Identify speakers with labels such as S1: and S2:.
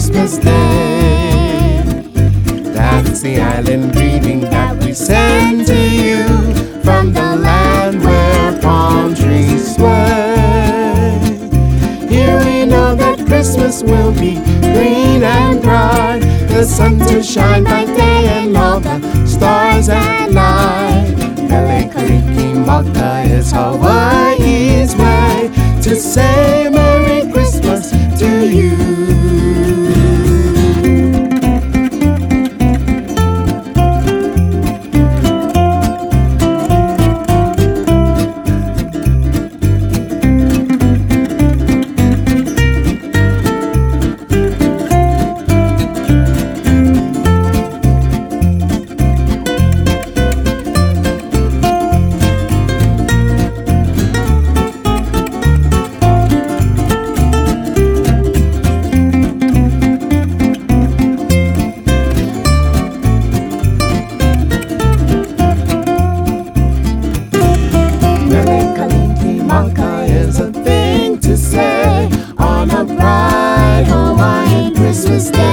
S1: Christmas Day. That's the island greeting that we send to you from the land where palm trees sway. Here we know that Christmas will be green and bright, the sun to shine by day and all the stars at night. Mele Kalikimaka is Hawaii's way to say Merry Christmas to you. Kalikimaka is a thing to say on a bright Hawaiian Christmas Day.